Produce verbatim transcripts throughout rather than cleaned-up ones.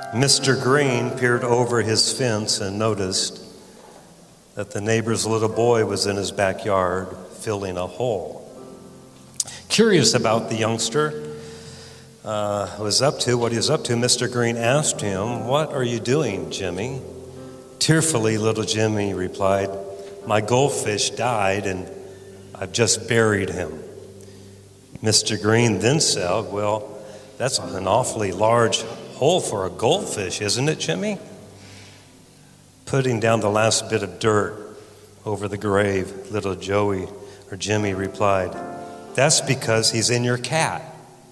Mister Green peered over his fence and noticed that the neighbor's little boy was in his backyard filling a hole. Curious about the youngster uh, was up to, what he was up to, Mister Green asked him, "What are you doing, Jimmy?" Tearfully, little Jimmy replied, "My goldfish died and I've just buried him." Mister Green then said, "Well, that's an awfully large hole for a goldfish, isn't it, Jimmy?" Putting down the last bit of dirt over the grave, little Joey or Jimmy replied, "That's because he's in your cat."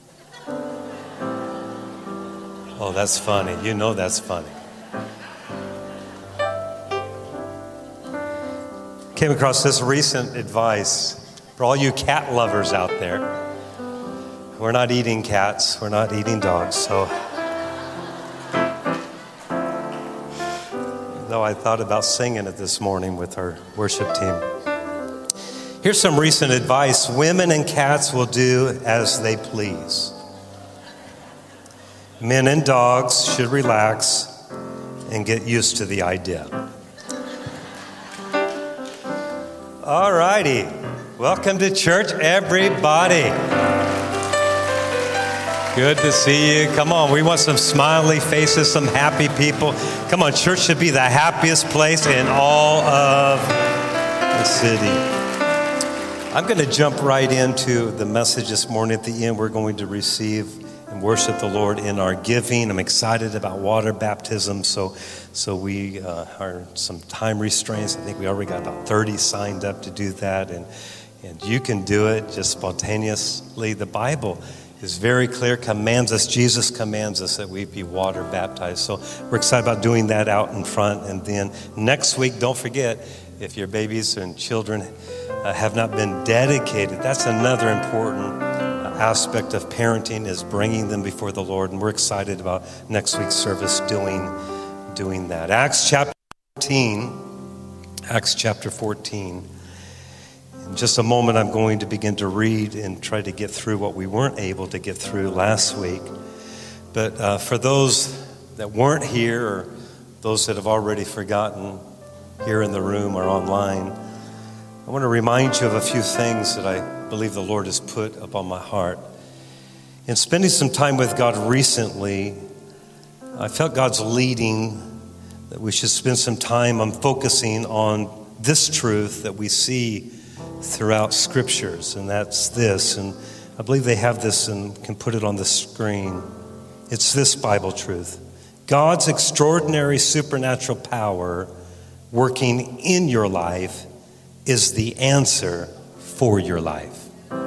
Oh, that's funny. You know that's funny. Came across this recent advice for all you cat lovers out there. We're not eating cats. We're not eating dogs. So, though I thought about singing it this morning with our worship team. Here's some recent advice. Women and cats will do as they please. Men and dogs should relax and get used to the idea. All righty. Welcome to church, everybody. Good to see you. Come on, we want some smiley faces, some happy people. Come on, church should be the happiest place in all of the city. I'm going to jump right into the message this morning. At the end, we're going to receive and worship the Lord in our giving. I'm excited about water baptism, so so we uh, are some time restraints. I think we already got about thirty signed up to do that, and and you can do it just spontaneously. The Bible is very clear, commands us, Jesus commands us that we be water baptized. So we're excited about doing that out in front. And then next week, don't forget, if your babies and children uh, have not been dedicated, that's another important aspect of parenting, is bringing them before the Lord, and we're excited about next week's service doing doing that. Acts chapter fourteen. Acts chapter fourteen. In just a moment, I'm going to begin to read and try to get through what we weren't able to get through last week. But uh, for those that weren't here, or those that have already forgotten here in the room or online, I want to remind you of a few things that I believe the Lord has put upon my heart. In spending some time with God recently, I felt God's leading that we should spend some time on focusing on this truth that we see throughout scriptures, and that's this. And I believe they have this and can put it on the screen. It's this Bible truth: God's extraordinary supernatural power working in your life is the answer for your life.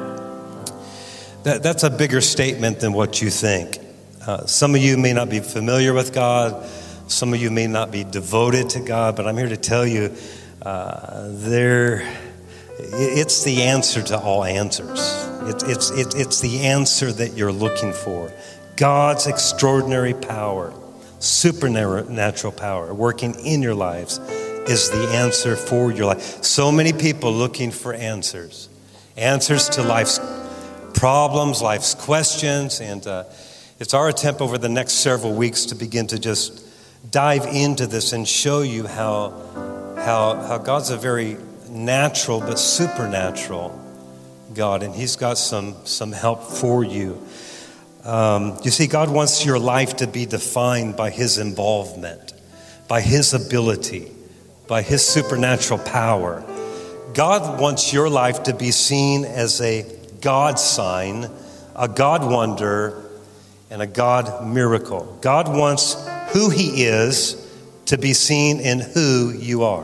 That, that's a bigger statement than what you think. Uh, some of you may not be familiar with God. Some of you may not be devoted to God, but I'm here to tell you, uh, there, it's the answer to all answers. It, it's, it, it's the answer that you're looking for. God's extraordinary power, supernatural power working in your lives is the answer for your life. So many people looking for answers. Answers to life's problems, life's questions, and uh, it's our attempt over the next several weeks to begin to just dive into this and show you how, how, how God's a very natural but supernatural God, and He's got some, some help for you. Um, you see, God wants your life to be defined by His involvement, by His ability, by His supernatural power. God wants your life to be seen as a God sign, a God wonder, and a God miracle. God wants who He is to be seen in who you are.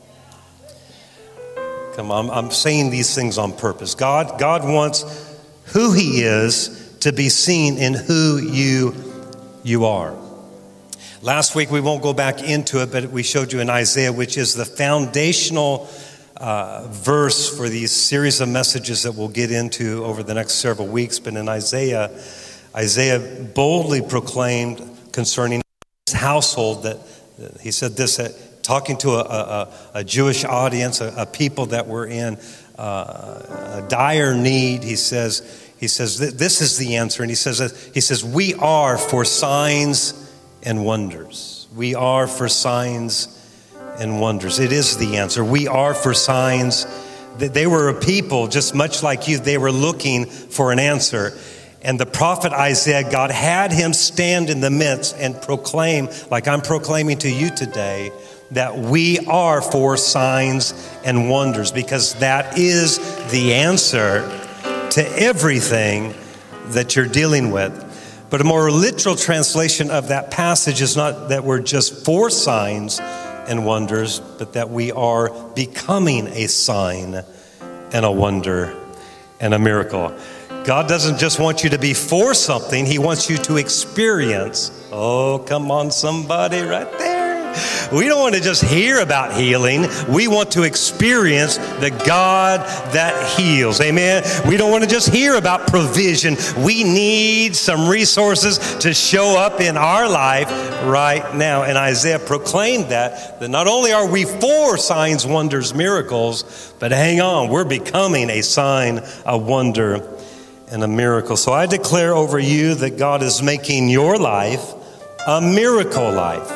Come on, I'm saying these things on purpose. God, God wants who He is to be seen in who you, you are. Last week, we won't go back into it, but we showed you in Isaiah, which is the foundational uh, verse for these series of messages that we'll get into over the next several weeks. But in Isaiah, Isaiah boldly proclaimed concerning his household that he said this, that talking to a, a, a Jewish audience, a, a people that were in uh, a dire need. He says, he says, this is the answer. And he says, he says, we are for signs and wonders. We are for signs and wonders. It is the answer. We are for signs. They were a people just much like you. They were looking for an answer. And the prophet Isaiah, God had him stand in the midst and proclaim, like I'm proclaiming to you today, that we are for signs and wonders, because that is the answer to everything that you're dealing with. But a more literal translation of that passage is not that we're just for signs and wonders, but that we are becoming a sign and a wonder and a miracle. God doesn't just want you to be for something, he wants you to experience. Oh, come on, somebody right there. We don't want to just hear about healing. We want to experience the God that heals. Amen. We don't want to just hear about provision. We need some resources to show up in our life right now. And Isaiah proclaimed that, that not only are we for signs, wonders, miracles, but hang on, we're becoming a sign, a wonder, and a miracle. So I declare over you that God is making your life a miracle life.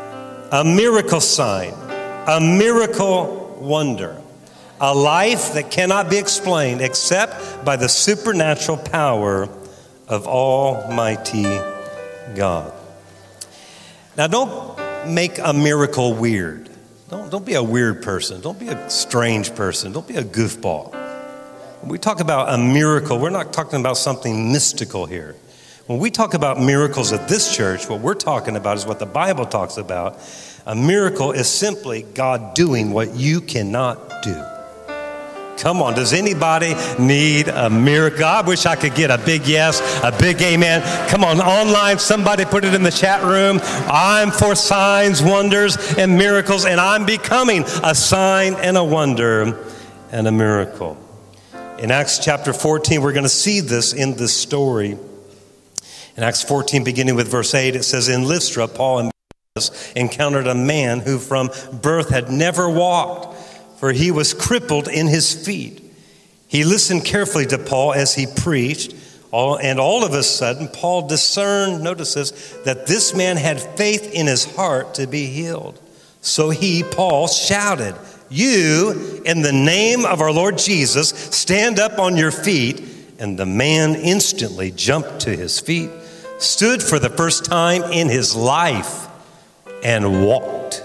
A miracle sign, a miracle wonder, a life that cannot be explained except by the supernatural power of Almighty God. Now, don't make a miracle weird. Don't, don't be a weird person. Don't be a strange person. Don't be a goofball. When we talk about a miracle, we're not talking about something mystical here. When we talk about miracles at this church, what we're talking about is what the Bible talks about. A miracle is simply God doing what you cannot do. Come on, does anybody need a miracle? I wish I could get a big yes, a big amen. Come on, online, somebody put it in the chat room. I'm for signs, wonders, and miracles, and I'm becoming a sign and a wonder and a miracle. In Acts chapter fourteen, we're going to see this in this story. In Acts fourteen, beginning with verse eight, it says, in Lystra, Paul and Barnabas encountered a man who from birth had never walked, for he was crippled in his feet. He listened carefully to Paul as he preached, all, and all of a sudden, Paul discerned, notice this, that this man had faith in his heart to be healed. So he, Paul, shouted, you, in the name of our Lord Jesus, stand up on your feet. And the man instantly jumped to his feet, stood for the first time in his life, and walked.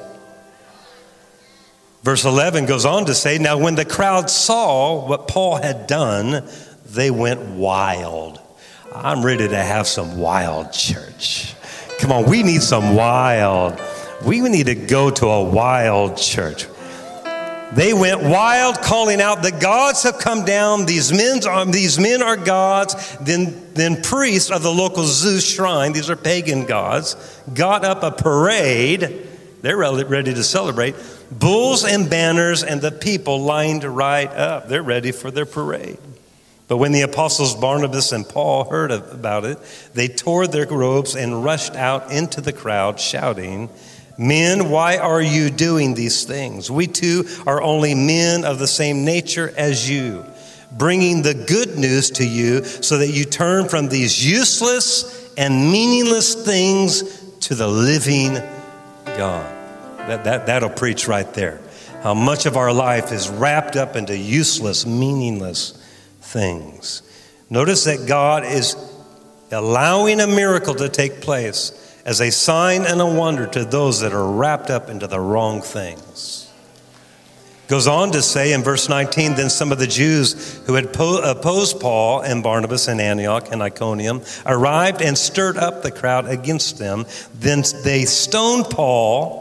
Verse eleven goes on to say, now when the crowd saw what Paul had done, they went wild. I'm ready to have some wild church. Come on, we need some wild. We need to go to a wild church. They went wild, calling out, the gods have come down. These men are, these men are gods. Then, then priests of the local Zeus shrine, these are pagan gods, got up a parade. They're ready to celebrate. Bulls and banners, and the people lined right up. They're ready for their parade. But when the apostles Barnabas and Paul heard about it, they tore their robes and rushed out into the crowd, shouting, men, why are you doing these things? We too are only men of the same nature as you, bringing the good news to you so that you turn from these useless and meaningless things to the living God. That, that, that'll preach right there. How much of our life is wrapped up into useless, meaningless things. Notice that God is allowing a miracle to take place as a sign and a wonder to those that are wrapped up into the wrong things. Goes on to say in verse nineteen, then some of the Jews who had po- opposed Paul and Barnabas in Antioch and Iconium arrived and stirred up the crowd against them. Then they stoned Paul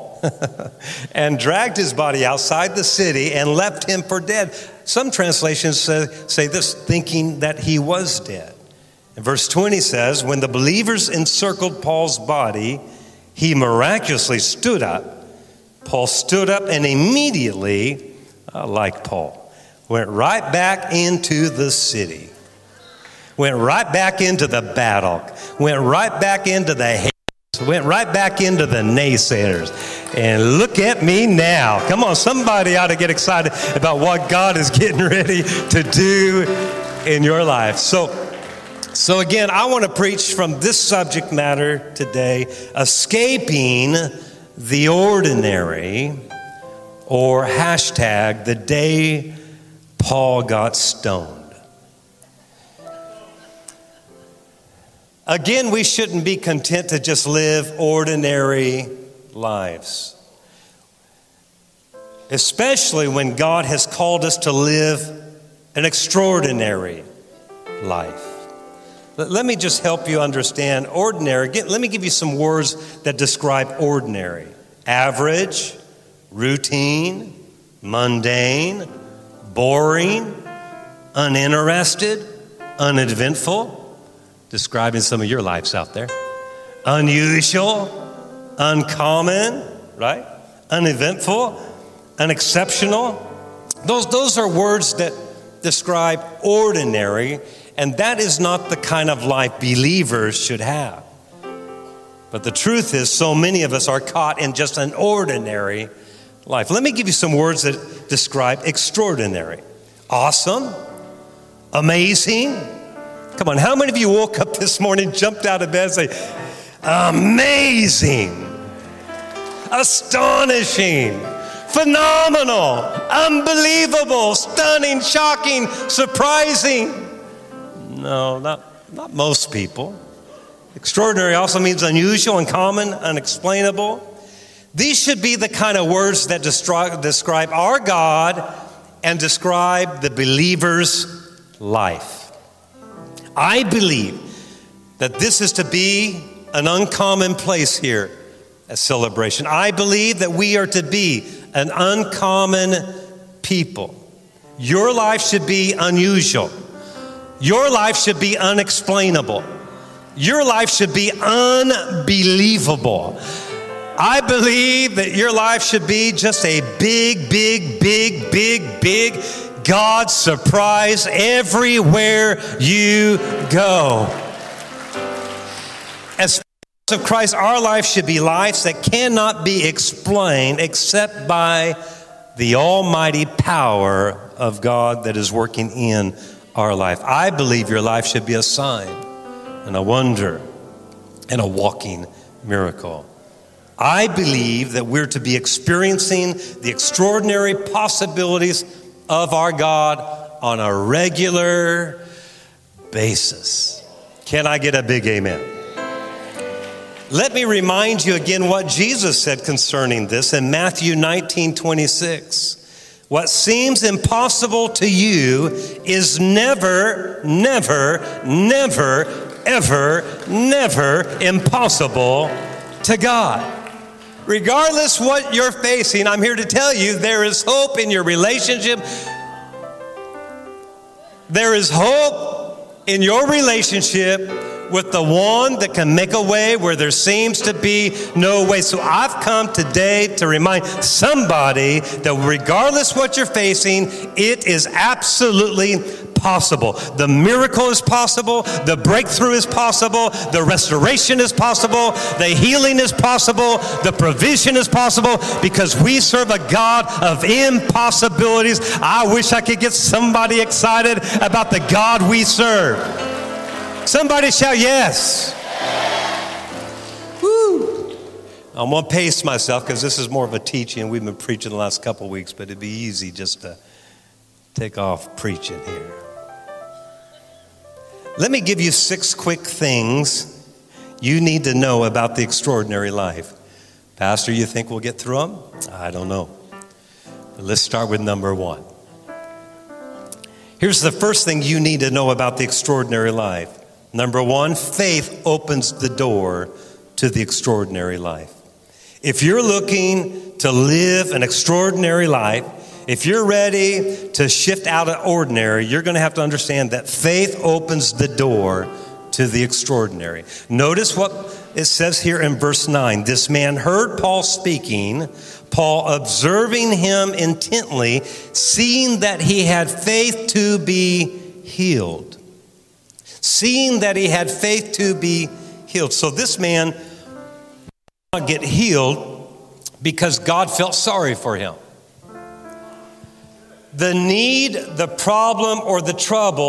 and dragged his body outside the city and left him for dead. Some translations say, say this, thinking that he was dead. And verse twenty says, when the believers encircled Paul's body, he miraculously stood up. Paul stood up and immediately, uh, like Paul, went right back into the city. Went right back into the battle. Went right back into the haters. Went right back into the naysayers. And look at me now. Come on, somebody ought to get excited about what God is getting ready to do in your life. So, So again, I want to preach from this subject matter today, escaping the ordinary, or hashtag the day Paul got stoned. Again, we shouldn't be content to just live ordinary lives, especially when God has called us to live an extraordinary life. Let me just help you understand ordinary. Let me give you some words that describe ordinary. Average, routine, mundane, boring, uninterested, uneventful, describing some of your lives out there. Unusual, uncommon, right? Uneventful, unexceptional. Those, those are words that describe ordinary, and that is not the kind of life believers should have. But the truth is, so many of us are caught in just an ordinary life. Let me give you some words that describe extraordinary. Awesome, amazing. Come on, how many of you woke up this morning, jumped out of bed and say, amazing, astonishing, phenomenal, unbelievable, stunning, shocking, surprising? No, not, not most people. Extraordinary also means unusual, uncommon, unexplainable. These should be the kind of words that describe, describe our God and describe the believer's life. I believe that this is to be an uncommon place here at Celebration. I believe that we are to be an uncommon people. Your life should be unusual. Your life should be unexplainable. Your life should be unbelievable. I believe that your life should be just a big, big, big, big, big God surprise everywhere you go. As followers of Christ, our life should be lives that cannot be explained except by the almighty power of God that is working in our life. I believe your life should be a sign and a wonder and a walking miracle. I believe that we're to be experiencing the extraordinary possibilities of our God on a regular basis. Can I get a big amen? Let me remind you again what Jesus said concerning this in Matthew nineteen twenty-six. What seems impossible to you is never, never, never, ever, never impossible to God. Regardless what you're facing, I'm here to tell you there is hope in your relationship. There is hope in your relationship with the one that can make a way where there seems to be no way. So I've come today to remind somebody that regardless what you're facing, it is absolutely possible. The miracle is possible. The breakthrough is possible. The restoration is possible. The healing is possible. The provision is possible because we serve a God of impossibilities. I wish I could get somebody excited about the God we serve. Somebody shout yes. Woo. I'm going to pace myself because this is more of a teaching. We've been preaching the last couple of weeks, but it'd be easy just to take off preaching here. Let me give you six quick things you need to know about the extraordinary life. Pastor, you think we'll get through them? I don't know. But let's start with number one. Here's the first thing you need to know about the extraordinary life. Number one, faith opens the door to the extraordinary life. If you're looking to live an extraordinary life, if you're ready to shift out of ordinary, you're going to have to understand that faith opens the door to the extraordinary. Notice what it says here in verse nine. This man heard Paul speaking, Paul observing him intently, seeing that he had faith to be healed. Seeing that he had faith to be healed. So this man did not get healed because God felt sorry for him. The need, the problem, or the trouble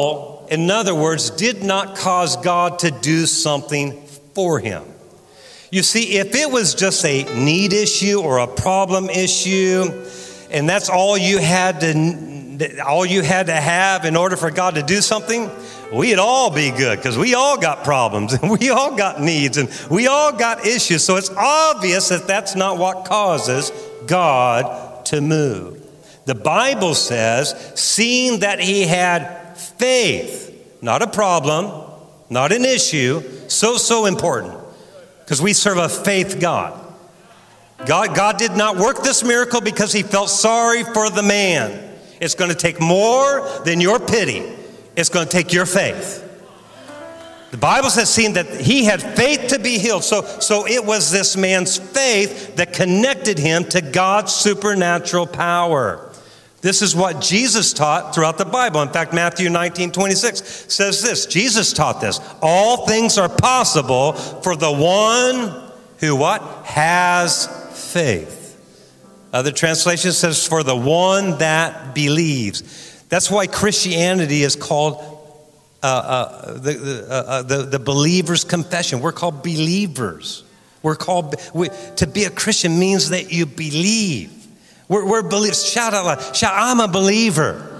in other words, did not cause God to do something for him. You see, if it was just a need issue or a problem issue, and that's all you had to, all you had to have in order for God to do something, we'd all be good because we all got problems and we all got needs and we all got issues. So it's obvious that that's not what causes God to move. The Bible says, seeing that he had faith, not a problem, not an issue, so, so important. Because we serve a faith God. God. God did not work this miracle because he felt sorry for the man. It's going to take more than your pity. It's going to take your faith. The Bible says, seeing that he had faith to be healed. So, so it was this man's faith that connected him to God's supernatural power. This is what Jesus taught throughout the Bible. In fact, Matthew nineteen twenty-six says this. Jesus taught this. All things are possible for the one who what? Has faith. Other translation says for the one that believes. That's why Christianity is called uh, uh, the, the, uh, the, the believer's confession. We're called believers. We're called, we, to be a Christian means that you believe. We're, we're believers. Shout out loud. Shout, I'm a believer.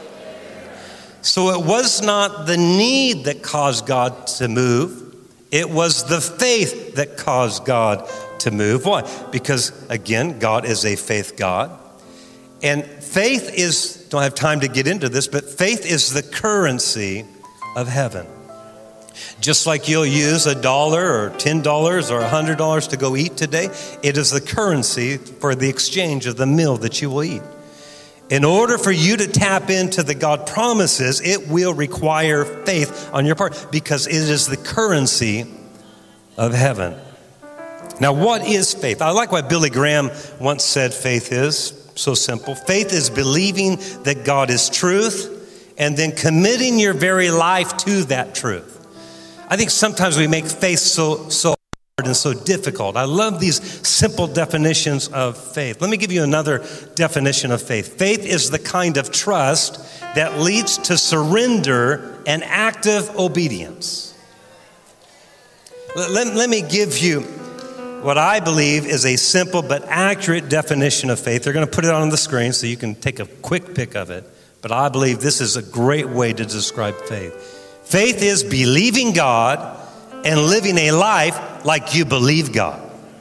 So it was not the need that caused God to move. It was the faith that caused God to move. Why? Because, again, God is a faith God. And faith is, don't have time to get into this, but faith is the currency of heaven. Just like you'll use a dollar or ten dollars or a hundred dollars to go eat today, it is the currency for the exchange of the meal that you will eat. In order for you to tap into the God promises, it will require faith on your part because it is the currency of heaven. Now, what is faith? I like what Billy Graham once said faith is. So simple. Faith is believing that God is truth and then committing your very life to that truth. I think sometimes we make faith so, so hard and so difficult. I love these simple definitions of faith. Let me give you another definition of faith. Faith is the kind of trust that leads to surrender and active obedience. Let, let, let me give you what I believe is a simple but accurate definition of faith. They're going to put it on the screen so you can take a quick pick of it. But I believe this is a great way to describe faith. Faith is believing God and living a life like you believe God.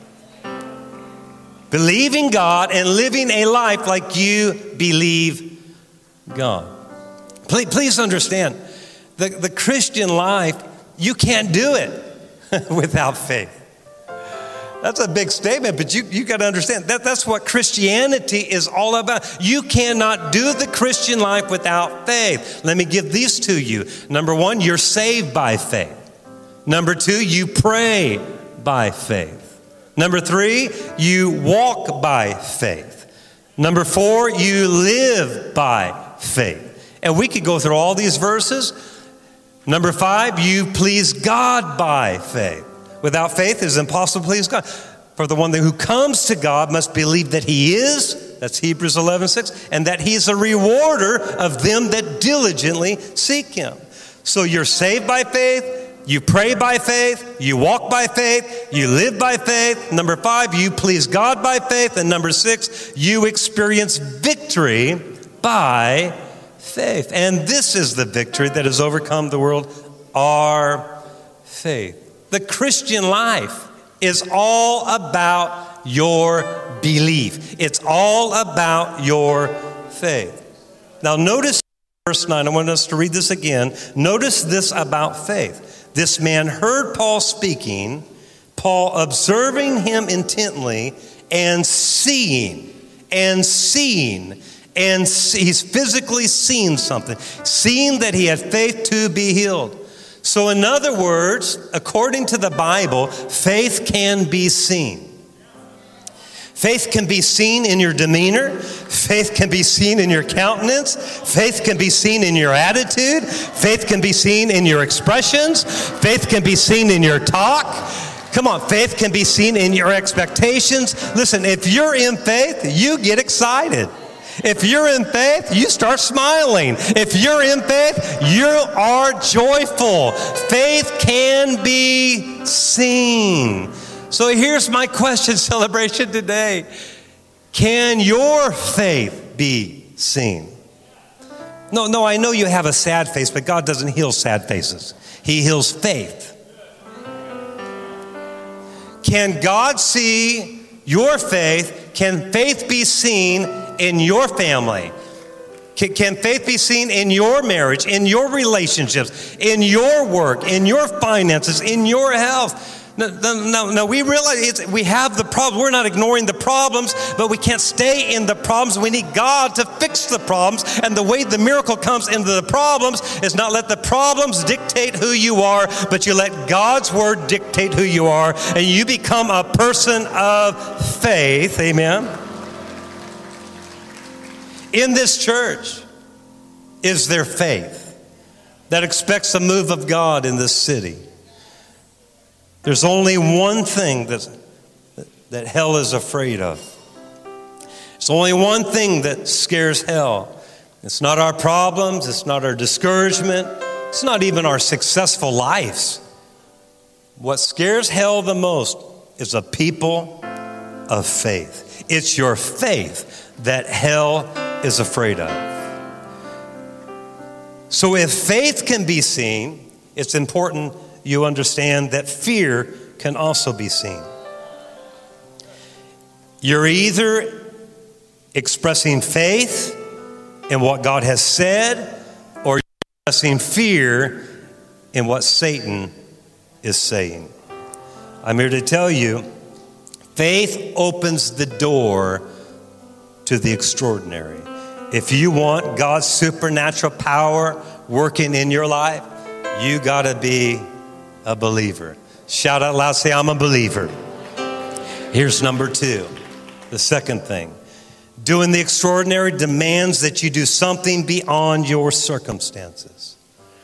Believing God and living a life like you believe God. Please, please understand, the, the Christian life, you can't do it without faith. That's a big statement, but you, you got to understand that that's what Christianity is all about. You cannot do the Christian life without faith. Let me give these to you. Number one, you're saved by faith. Number two, you pray by faith. Number three, you walk by faith. Number four, you live by faith. And we could go through all these verses. Number five, you please God by faith. Without faith, it is impossible to please God. For the one who comes to God must believe that he is, that's Hebrews eleven six, and that he's a rewarder of them that diligently seek him. So you're saved by faith, you pray by faith, you walk by faith, you live by faith. Number five, you please God by faith. And number six, you experience victory by faith. And this is the victory that has overcome the world, our faith. The Christian life is all about your belief. It's all about your faith. Now notice verse nine. I want us to read this again. Notice this about faith. This man heard Paul speaking, Paul observing him intently and seeing, and seeing, and see, he's physically seen something, seeing that he had faith to be healed. So in other words, according to the Bible, faith can be seen. Faith can be seen in your demeanor. Faith can be seen in your countenance. Faith can be seen in your attitude. Faith can be seen in your expressions. Faith can be seen in your talk. Come on, faith can be seen in your expectations. Listen, if you're in faith, you get excited. If you're in faith, you start smiling. If you're in faith, you are joyful. Faith can be seen. So here's my question, Celebration, today. Can your faith be seen? No, no, I know you have a sad face, but God doesn't heal sad faces. He heals faith. Can God see your faith? Can faith be seen in your family? Can, can faith be seen in your marriage, in your relationships, in your work, in your finances, in your health? No, no, no, we realize it's, we have the problem. We're not ignoring the problems, but we can't stay in the problems. We need God to fix the problems. And the way the miracle comes into the problems is not let the problems dictate who you are, but you let God's word dictate who you are, and you become a person of faith. Amen. In this church, is there faith that expects a move of God in this city? There's only one thing that, that hell is afraid of. There's only one thing that scares hell. It's not our problems. It's not our discouragement. It's not even our successful lives. What scares hell the most is a people of faith. It's your faith that hell is afraid of. So if faith can be seen, it's important you understand that fear can also be seen. You're either expressing faith in what God has said, or you're expressing fear in what Satan is saying. I'm here to tell you, faith opens the door to the extraordinary. If you want God's supernatural power working in your life, you got to be a believer. Shout out loud, say, I'm a believer. Here's number two, the second thing. Doing the extraordinary demands that you do something beyond your circumstances.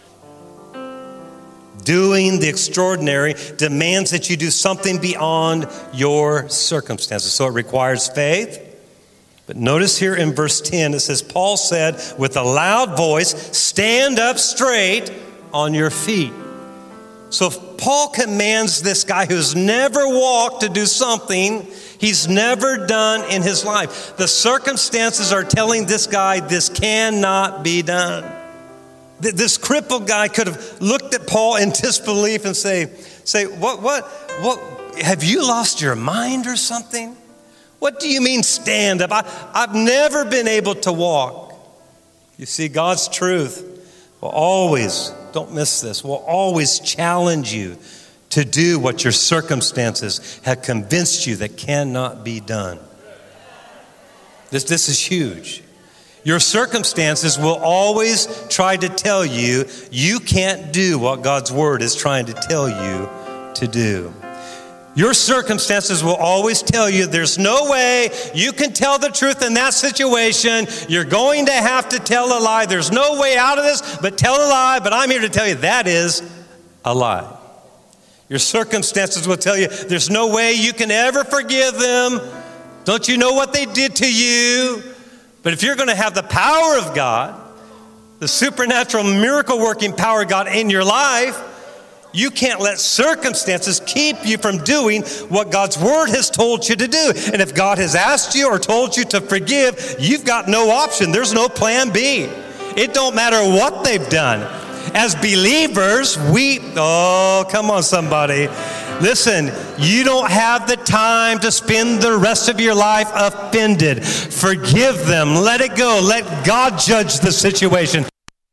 Doing the extraordinary demands that you do something beyond your circumstances. So it requires faith. But notice here in verse ten, it says, Paul said with a loud voice, stand up straight on your feet. So if Paul commands this guy who's never walked to do something he's never done in his life, the circumstances are telling this guy this cannot be done. This crippled guy could have looked at Paul in disbelief and say, say, what, what, what, have you lost your mind or something? What do you mean stand up? I, I've never been able to walk. You see, God's truth will always, don't miss this, will always challenge you to do what your circumstances have convinced you that cannot be done. This, this is huge. Your circumstances will always try to tell you you can't do what God's word is trying to tell you to do. Your circumstances will always tell you there's no way you can tell the truth in that situation. You're going to have to tell a lie. There's no way out of this but tell a lie. But I'm here to tell you that is a lie. Your circumstances will tell you there's no way you can ever forgive them. Don't you know what they did to you? But if you're going to have the power of God, the supernatural miracle working power of God in your life, you can't let circumstances keep you from doing what God's word has told you to do. And if God has asked you or told you to forgive, you've got no option. There's no plan B. It don't matter what they've done. As believers, we, oh, come on somebody. Listen, you don't have the time to spend the rest of your life offended. Forgive them. Let it go. Let God judge the situation.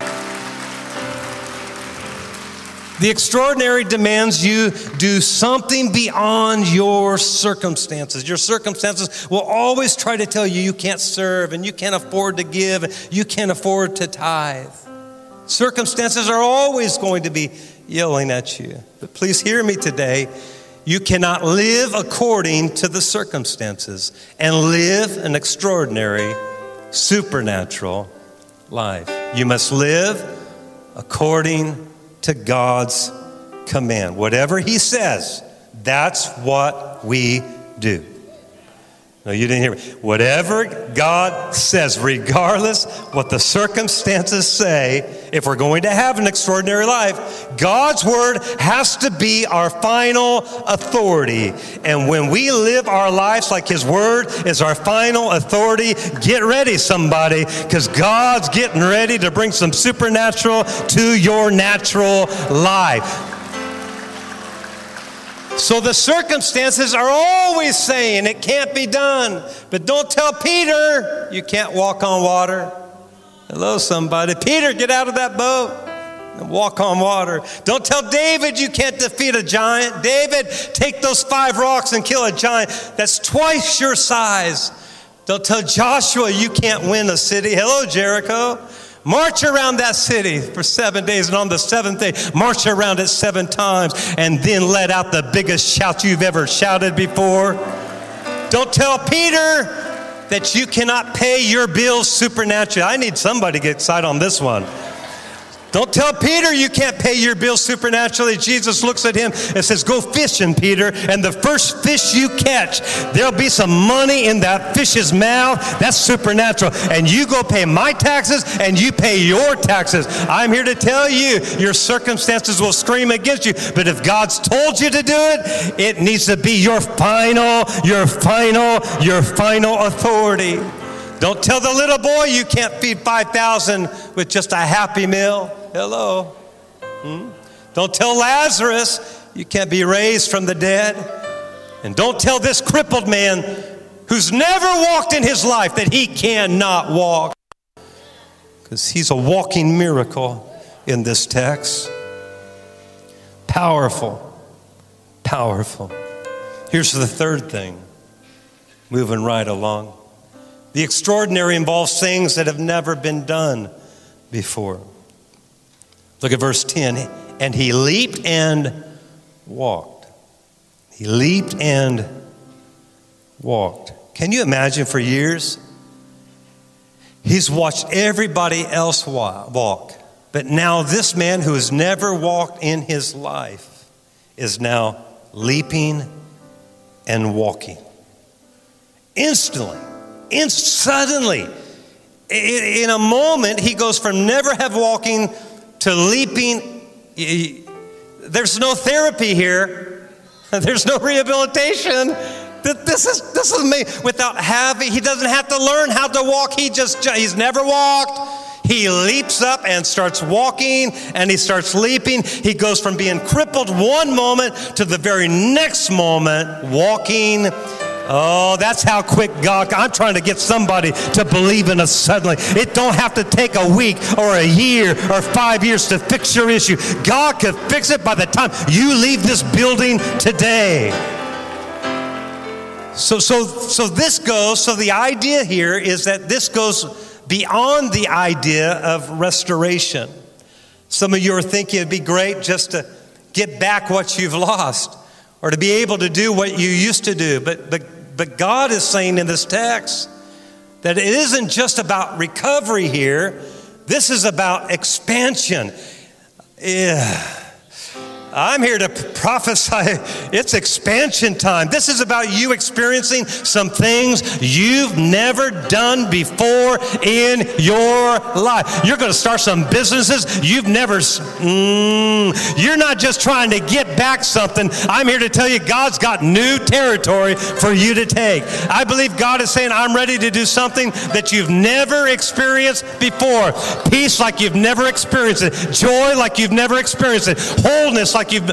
The extraordinary demands you do something beyond your circumstances. Your circumstances will always try to tell you you can't serve and you can't afford to give, and you can't afford to tithe. Circumstances are always going to be yelling at you. But please hear me today. You cannot live according to the circumstances and live an extraordinary, supernatural life. You must live according to God's command. Whatever he says, that's what we do. No, you didn't hear me. Whatever God says, regardless what the circumstances say, if we're going to have an extraordinary life, God's word has to be our final authority. And when we live our lives like his word is our final authority, get ready, somebody, because God's getting ready to bring some supernatural to your natural life. So the circumstances are always saying it can't be done. But don't tell Peter you can't walk on water. Hello, somebody. Peter, get out of that boat and walk on water. Don't tell David you can't defeat a giant. David, take those five rocks and kill a giant that's twice your size. Don't tell Joshua you can't win a city. Hello, Jericho. March around that city for seven days, and on the seventh day, march around it seven times, and then let out the biggest shout you've ever shouted before. Don't tell Peter that you cannot pay your bills supernaturally. I need somebody to get excited on this one. Don't tell Peter you can't pay your bills supernaturally. Jesus looks at him and says, go fishing, Peter, and the first fish you catch, there'll be some money in that fish's mouth. That's supernatural. And you go pay my taxes, and you pay your taxes. I'm here to tell you, your circumstances will scream against you, but if God's told you to do it, it needs to be your final, your final, your final authority. Don't tell the little boy you can't feed five thousand with just a Happy Meal. Hello. Hmm? Don't tell Lazarus you can't be raised from the dead. And don't tell this crippled man who's never walked in his life that he cannot walk. Because he's a walking miracle in this text. Powerful. Powerful. Here's the third thing. Moving right along. The extraordinary involves things that have never been done before. Look at verse ten. And he leaped and walked. He leaped and walked. Can you imagine for years? He's watched everybody else walk. But now this man who has never walked in his life is now leaping and walking. Instantly. In suddenly, in a moment, he goes from never have walking to leaping. There's no therapy here. There's no rehabilitation. This is this is me. Without having, he doesn't have to learn how to walk. He just he's never walked. He leaps up and starts walking, and he starts leaping. He goes from being crippled one moment to the very next moment walking. Oh, that's how quick God, I'm trying to get somebody to believe in us suddenly. It don't have to take a week or a year or five years to fix your issue. God could fix it by the time you leave this building today. So, so, so this goes, so the idea here is that this goes beyond the idea of restoration. Some of you are thinking it'd be great just to get back what you've lost or to be able to do what you used to do. But, but, but God is saying in this text that it isn't just about recovery here. This is about expansion. Yeah. I'm here to prophesy. It's expansion time. This is about you experiencing some things you've never done before in your life. You're going to start some businesses you've never. Mm, you're not just trying to get back something. I'm here to tell you God's got new territory for you to take. I believe God is saying, I'm ready to do something that you've never experienced before. Peace like you've never experienced it. Joy like you've never experienced it. Wholeness like you've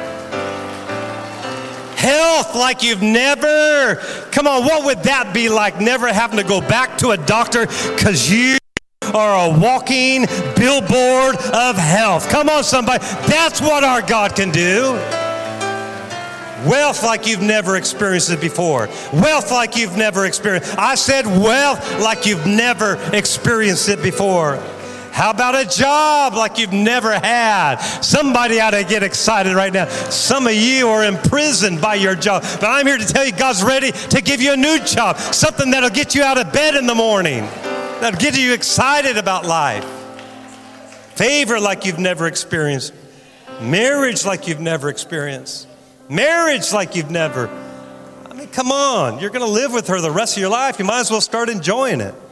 health like you've never. Come on, what would that be like? Never having to go back to a doctor because you are a walking billboard of health. Come on, somebody. That's what our God can do. Wealth like you've never experienced it before. Wealth like you've never experienced. I said wealth like you've never experienced it before. How about a job like you've never had? Somebody ought to get excited right now. Some of you are imprisoned by your job. But I'm here to tell you God's ready to give you a new job. Something that'll get you out of bed in the morning. That'll get you excited about life. Favor like you've never experienced. Marriage like you've never experienced. Marriage like you've never. I mean, Come on, you're going to live with her the rest of your life. You might as well start enjoying it.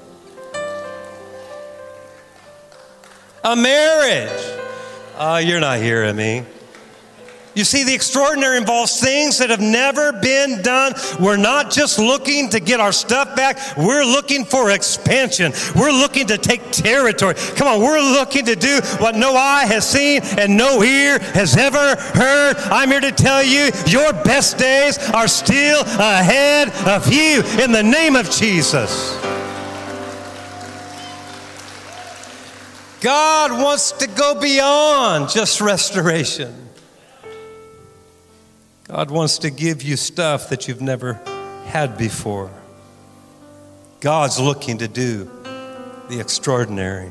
A marriage. Oh, you're not hearing me. You see, the extraordinary involves things that have never been done. We're not just looking to get our stuff back. We're looking for expansion. We're looking to take territory. Come on, we're looking to do what no eye has seen and no ear has ever heard. I'm here to tell you, your best days are still ahead of you in the name of Jesus. God wants to go beyond just restoration. God wants to give you stuff that you've never had before. God's looking to do the extraordinary.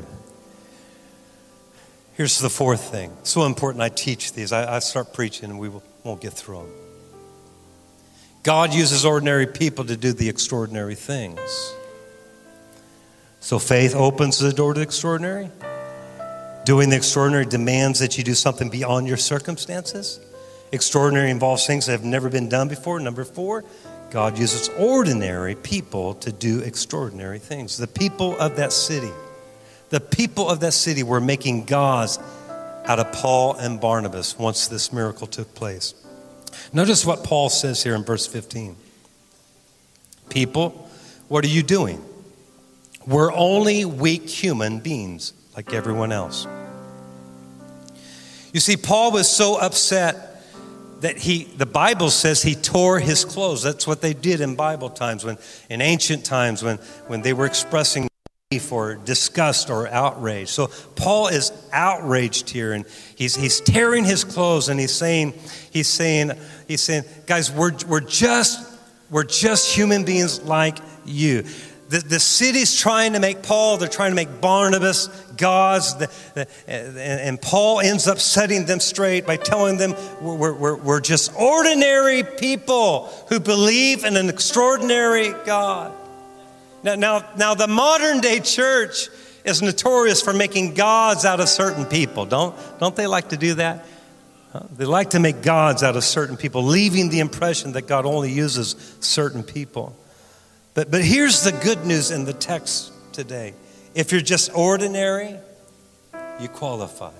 Here's the fourth thing. It's so important I teach these. I, I start preaching and we will, won't get through them. God uses ordinary people to do the extraordinary things. So faith opens the door to the extraordinary. Doing the extraordinary demands that you do something beyond your circumstances. Extraordinary involves things that have never been done before. Number four, God uses ordinary people to do extraordinary things. The people of that city, the people of that city were making gods out of Paul and Barnabas once this miracle took place. Notice what Paul says here in verse fifteen. People, what are you doing? We're only weak human beings like everyone else. You see, Paul was so upset that he, the Bible says he tore his clothes. That's what they did in Bible times, when in ancient times, when, when they were expressing grief or disgust or outrage. So Paul is outraged here, and he's he's tearing his clothes, and he's saying, he's saying, he's saying, guys, we're we're just we're just human beings like you. The, the city's trying to make Paul, they're trying to make Barnabas gods, the, the, and, and Paul ends up setting them straight by telling them we're, we're, we're just ordinary people who believe in an extraordinary God. Now, now, now the modern day church is notorious for making gods out of certain people. Don't, don't they like to do that? Huh? They like to make gods out of certain people, leaving the impression that God only uses certain people. But, but here's the good news in the text today. If you're just ordinary, you qualify.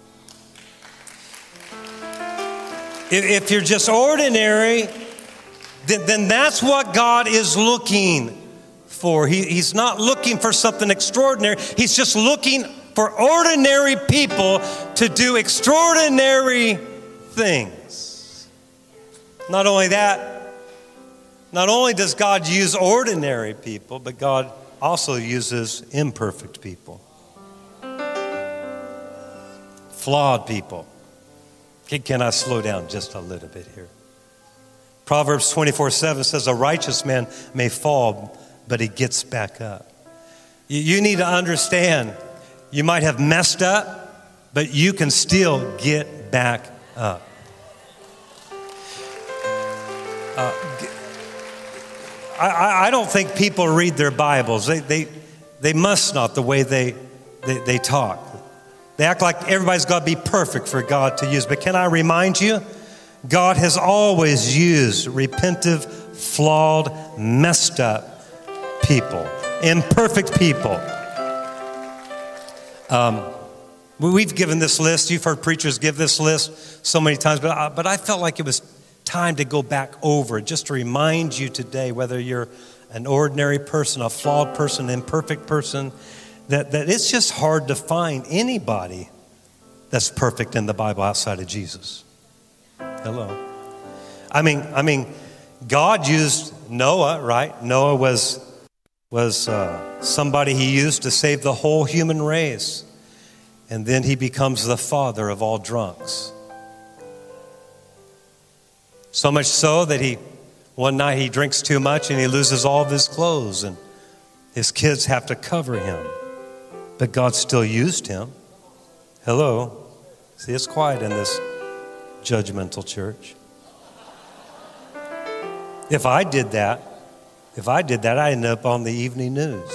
If, if you're just ordinary, then, then that's what God is looking for. He, he's not looking for something extraordinary. He's just looking for ordinary people to do extraordinary things. Not only that, Not only does God use ordinary people, but God also uses imperfect people. Flawed people. Can, can I slow down just a little bit here? Proverbs twenty-four seven says, a righteous man may fall, but he gets back up. You, you need to understand, you might have messed up, but you can still get back up. Uh, I, I don't think people read their Bibles. They they they must not, the way they, they, they talk. They act like everybody's got to be perfect for God to use. But can I remind you, God has always used repentive, flawed, messed up people, imperfect people. Um, we've given this list. You've heard preachers give this list so many times, but I, but I felt like it was time to go back over it, just to remind you today, whether you're an ordinary person, a flawed person, imperfect person, that, that it's just hard to find anybody that's perfect in the Bible outside of Jesus. Hello. I mean, I mean, God used Noah, right? Noah was, was uh, somebody he used to save the whole human race. And then he becomes the father of all drunks. So much so that he, one night he drinks too much and he loses all of his clothes and his kids have to cover him. But God still used him. Hello. See, it's quiet in this judgmental church. If I did that, if I did that, I'd end up on the evening news.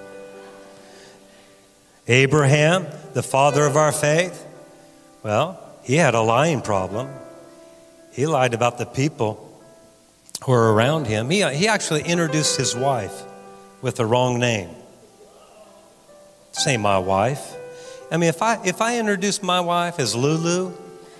Abraham, the father of our faith, well, he had a lying problem. He lied about the people who were around him, he, he actually introduced his wife with the wrong name. Say my wife. I mean, if I if I introduced my wife as Lulu,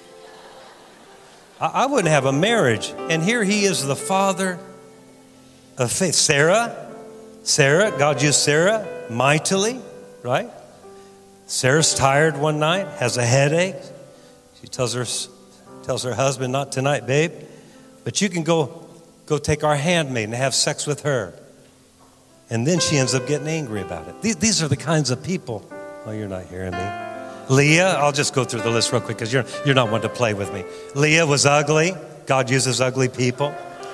I, I wouldn't have a marriage. And here he is, the father of faith. Sarah, Sarah, God used Sarah mightily, right? Sarah's tired one night, has a headache. She tells her tells her husband, not tonight, babe, but you can go go take our handmaid and have sex with her. And then she ends up getting angry about it. These, these are the kinds of people. Oh, you're not hearing me. Leah, I'll just go through the list real quick because you're, you're not one to play with me. Leah was ugly. God uses ugly people.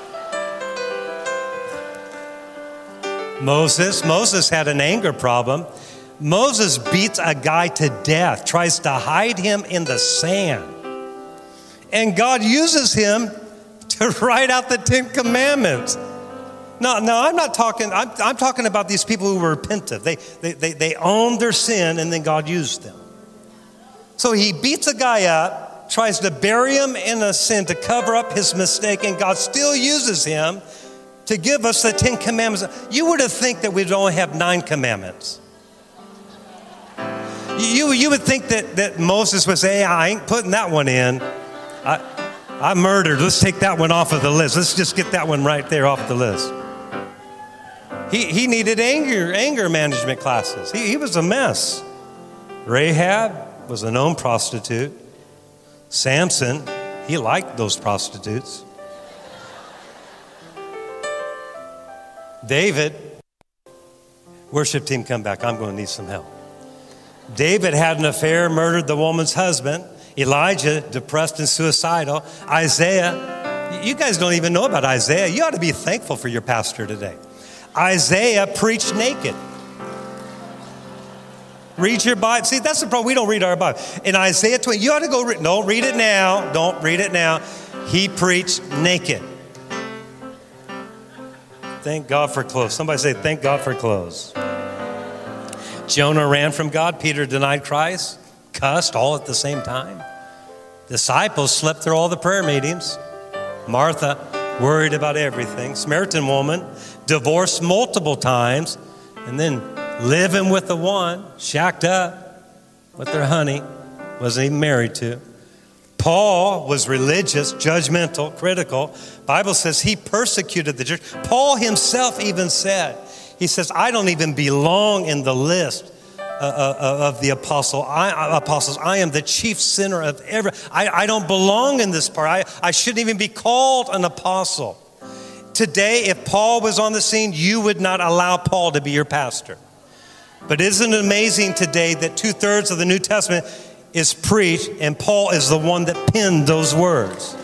Moses, Moses had an anger problem. Moses beats a guy to death, tries to hide him in the sand. And God uses him to write out the Ten Commandments. No, no, I'm not talking, I'm, I'm talking about these people who were repentant. They, they, they, they owned their sin and then God used them. So he beats a guy up, tries to bury him in a sin to cover up his mistake, and God still uses him to give us the Ten Commandments. You would have think that we'd only have nine commandments. You, you would think that, that Moses would say, hey, I ain't putting that one in. I, I murdered. Let's take that one off of the list. Let's just get that one right there off the list. He, he needed anger, anger management classes. He, he was a mess. Rahab was a known prostitute. Samson, he liked those prostitutes. David, worship team, come back. I'm going to need some help. David had an affair, murdered the woman's husband. Elijah, depressed and suicidal. Isaiah, you guys don't even know about Isaiah. You ought to be thankful for your pastor today. Isaiah preached naked. Read your Bible. See, that's the problem. We don't read our Bible. In Isaiah twenty, you ought to go read. Don't read it now. Don't read it now. He preached naked. Thank God for clothes. Somebody say, thank God for clothes. Jonah ran from God. Peter denied Christ. Cussed all at the same time. Disciples slept through all the prayer meetings. Martha worried about everything. Samaritan woman divorced multiple times and then living with the one, shacked up with their honey, wasn't even married to. Paul was religious, judgmental, critical. Bible says he persecuted the church. Paul himself even said, he says, I don't even belong in the list uh, uh, of the apostle. I, apostles. I am the chief sinner of every. I, I don't belong in this part. I, I shouldn't even be called an apostle. Today, if Paul was on the scene, you would not allow Paul to be your pastor. But isn't it amazing today that two-thirds of the New Testament is preached and Paul is the one that penned those words?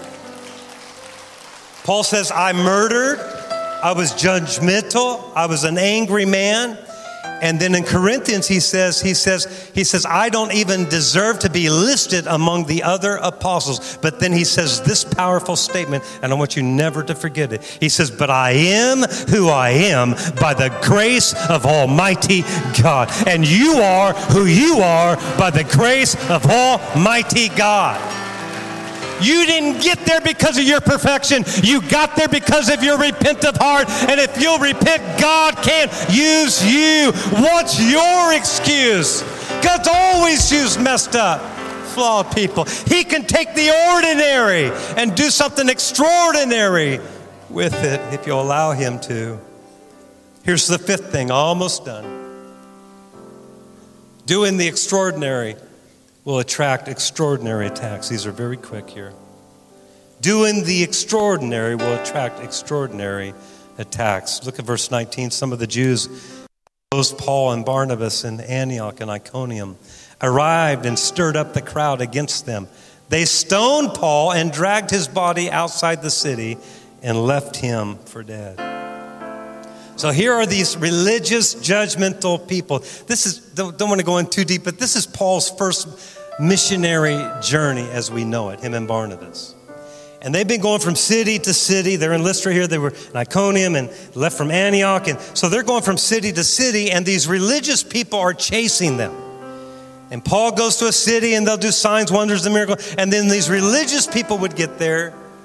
Paul says, I murdered, I was judgmental, I was an angry man. And then in Corinthians, he says, he says, he says, I don't even deserve to be listed among the other apostles. But then he says this powerful statement, and I want you never to forget it. He says, but I am who I am by the grace of Almighty God. And you are who you are by the grace of Almighty God. You didn't get there because of your perfection. You got there because of your repentant heart. And if you'll repent, God can use you. What's your excuse? God's always used messed up, flawed people. He can take the ordinary and do something extraordinary with it if you'll allow him to. Here's the fifth thing, almost done. Doing the extraordinary will attract extraordinary attacks. These are very quick here. Doing the extraordinary will attract extraordinary attacks. Look at verse nineteen. Some of the Jews opposed Paul and Barnabas in Antioch and Iconium, arrived and stirred up the crowd against them. They stoned Paul and dragged his body outside the city and left him for dead. So here are these religious, judgmental people. This is, don't, don't want to go in too deep, but this is Paul's first missionary journey as we know it, him and Barnabas. And they've been going from city to city. They're in Lystra here. They were in Iconium and left from Antioch. And so they're going from city to city, and these religious people are chasing them. And Paul goes to a city, and they'll do signs, wonders, and miracles. And then these religious people would get there,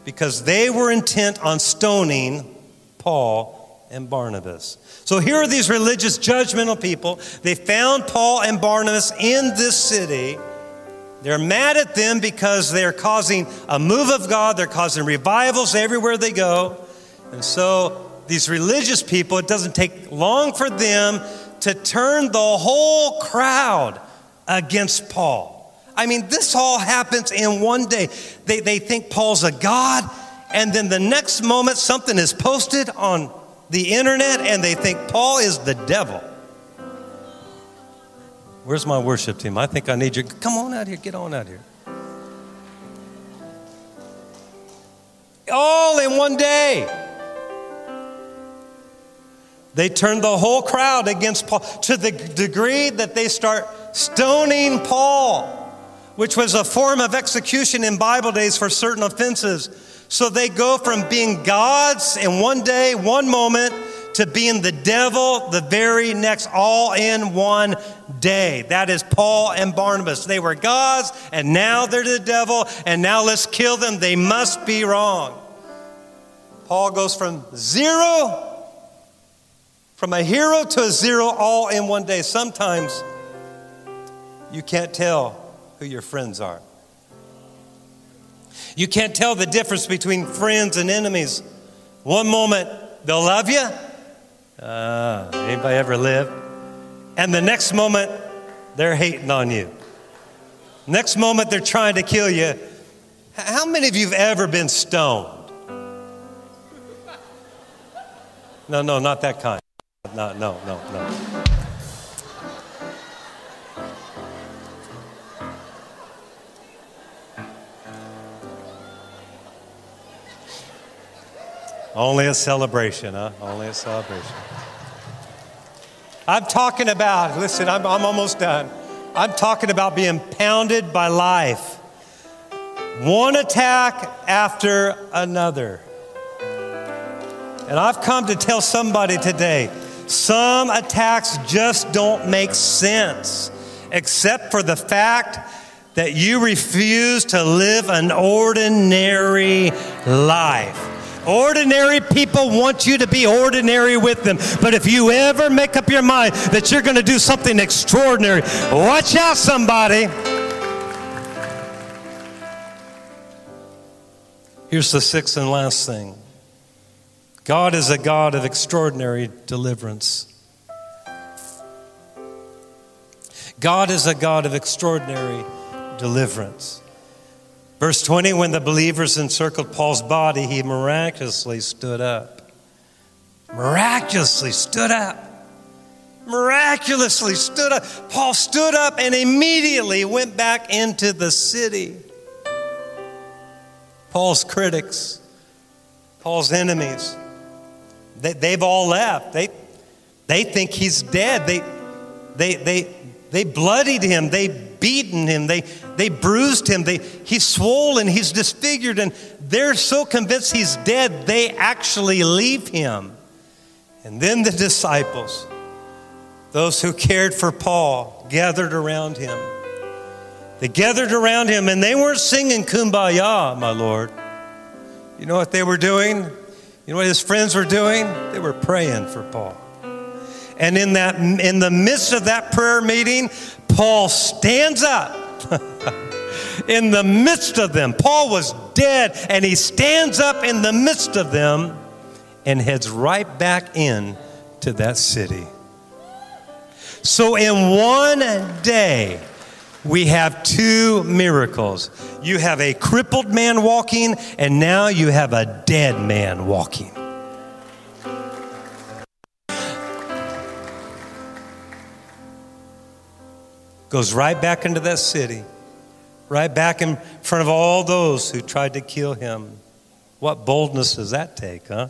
because they were intent on stoning Paul and Barnabas. So here are these religious, judgmental people. They found Paul and Barnabas in this city. They're mad at them because they're causing a move of God. They're causing revivals everywhere they go. And so these religious people, it doesn't take long for them to turn the whole crowd against Paul. I mean, this all happens in one day. They, they think Paul's a god, and then the next moment something is posted on the internet and they think Paul is the devil. Where's my worship team? I think I need you. Come on out here. Get on out here. All in one day. They turned the whole crowd against Paul to the degree that they start stoning Paul, which was a form of execution in Bible days for certain offenses. So they go from being gods in one day, one moment, to being the devil the very next, all in one day. That is Paul and Barnabas. They were gods, and now they're the devil, and now let's kill them. They must be wrong. Paul goes from zero, from a hero to a zero, all in one day. Sometimes you can't tell who your friends are. You can't tell the difference between friends and enemies. One moment, they'll love you. Uh, anybody ever live? And the next moment, they're hating on you. Next moment, they're trying to kill you. How many of you have ever been stoned? No, no, not that kind. No, no, no, no. Only a celebration, huh? Only a celebration. I'm talking about, listen, I'm, I'm almost done. I'm talking about being pounded by life. One attack after another. And I've come to tell somebody today, some attacks just don't make sense, except for the fact that you refuse to live an ordinary life. Ordinary people want you to be ordinary with them. But if you ever make up your mind that you're going to do something extraordinary, watch out, somebody. Here's the sixth and last thing. God is a God of extraordinary deliverance. God is a God of extraordinary deliverance. Verse twenty, when the believers encircled Paul's body, he miraculously stood up. Miraculously stood up. Miraculously stood up. Paul stood up and immediately went back into the city. Paul's critics, Paul's enemies, they, they've all left. They, they think he's dead. They, they, they, they bloodied him. They beaten him. They, they bruised him. They, he's swollen. He's disfigured. And they're so convinced he's dead, they actually leave him. And then the disciples, those who cared for Paul, gathered around him. They gathered around him, and they weren't singing Kumbaya, my Lord. You know what they were doing? You know what his friends were doing? They were praying for Paul. And in that, in the midst of that prayer meeting, Paul stands up. In the midst of them. Paul was dead, and he stands up in the midst of them and heads right back in to that city. So in one day, we have two miracles. You have a crippled man walking, and now you have a dead man walking. Goes right back into that city, right back in front of all those who tried to kill him. What boldness does that take, huh?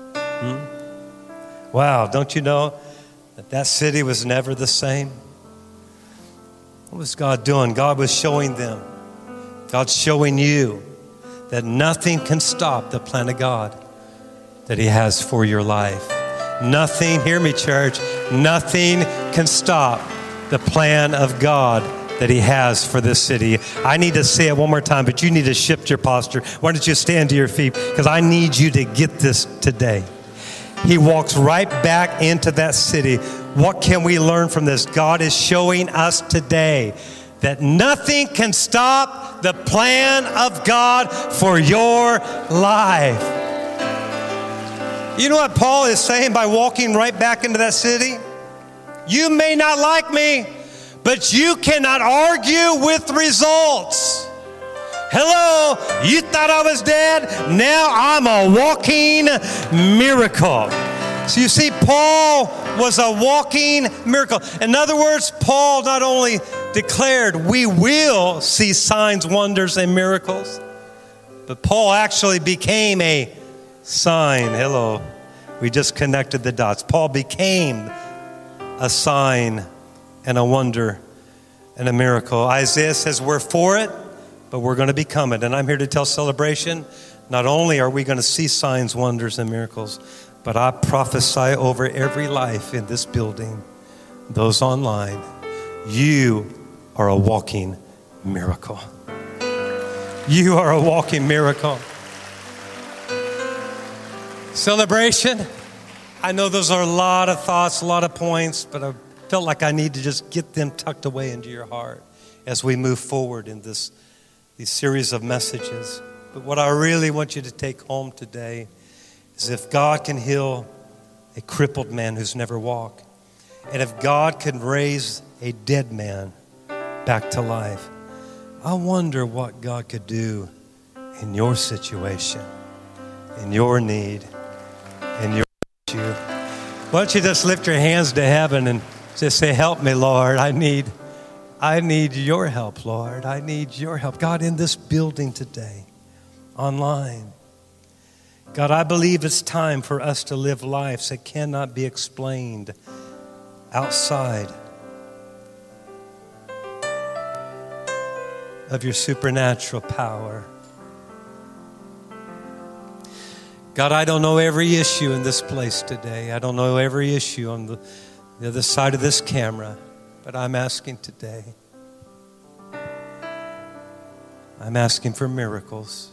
Hmm? Wow, don't you know that that city was never the same? What was God doing? God was showing them. God's showing you that nothing can stop the plan of God that he has for your life. Nothing, hear me, church, nothing can stop the plan of God that he has for this city. I need to say it one more time, but you need to shift your posture. Why don't you stand to your feet? Because I need you to get this today. He walks right back into that city. What can we learn from this? God is showing us today that nothing can stop the plan of God for your life. You know what Paul is saying by walking right back into that city? You may not like me, but you cannot argue with results. Hello, you thought I was dead? Now I'm a walking miracle. So you see, Paul was a walking miracle. In other words, Paul not only declared we will see signs, wonders, and miracles, but Paul actually became a sign. Hello, we just connected the dots. Paul became a sign and a wonder and a miracle. Isaiah says we're for it, but we're going to become it. And I'm here to tell Celebration, not only are we going to see signs, wonders, and miracles, but I prophesy over every life in this building, those online, you are a walking miracle. You are a walking miracle. Celebration, I know those are a lot of thoughts, a lot of points, but I felt like I need to just get them tucked away into your heart as we move forward in this these series of messages. But what I really want you to take home today is if God can heal a crippled man who's never walked, and if God can raise a dead man back to life, I wonder what God could do in your situation, in your need, in your issue. Why don't you just lift your hands to heaven and just say, help me, Lord. I need I need your help, Lord. I need your help. God, in this building today, online. God, I believe it's time for us to live lives that cannot be explained outside of your supernatural power. God, I don't know every issue in this place today. I don't know every issue on the, the other side of this camera. But I'm asking today, I'm asking for miracles.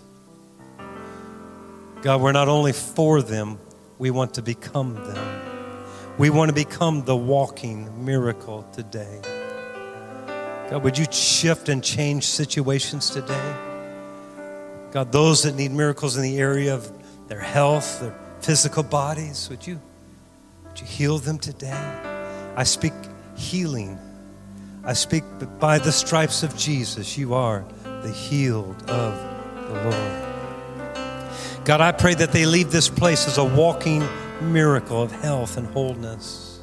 God, we're not only for them, we want to become them. We want to become the walking miracle today. God, would you shift and change situations today? God, those that need miracles in the area of their health, their physical bodies, would you, would you heal them today? I speak healing. I speak that by the stripes of Jesus, you are the healed of the Lord. God, I pray that they leave this place as a walking miracle of health and wholeness.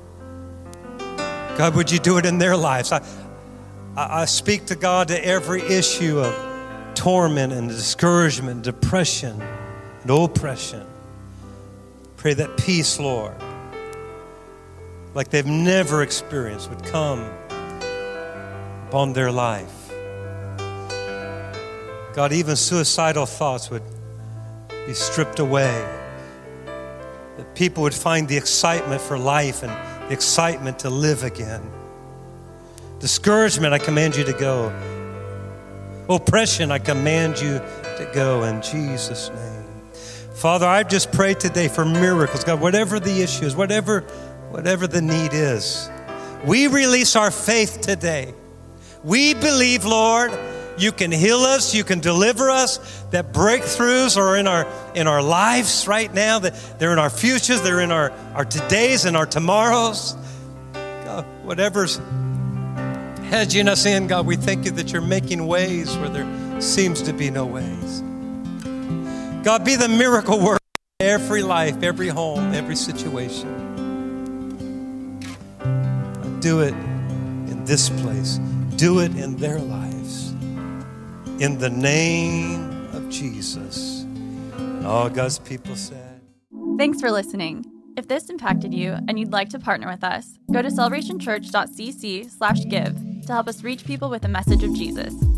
God, would you do it in their lives? I, I, I speak to God to every issue of torment and discouragement, depression and oppression. Pray that peace, Lord, like they've never experienced, would come upon their life. God, even suicidal thoughts would be stripped away. That people would find the excitement for life and the excitement to live again. Discouragement, I command you to go. Oppression, I command you to go in Jesus' name. Father, I just pray today for miracles. God, whatever the issue is, whatever, whatever the need is, we release our faith today. We believe, Lord, you can heal us, you can deliver us, that breakthroughs are in our in our lives right now, that they're in our futures, they're in our, our todays and our tomorrows. God, whatever's hedging us in, God, we thank you that you're making ways where there seems to be no ways. God, be the miracle worker in every life, every home, every situation. Do it in this place. Do it in their lives. In the name of Jesus. And all God's people said. Thanks for listening. If this impacted you and you'd like to partner with us, go to celebrationchurch.cc slash give to help us reach people with the message of Jesus.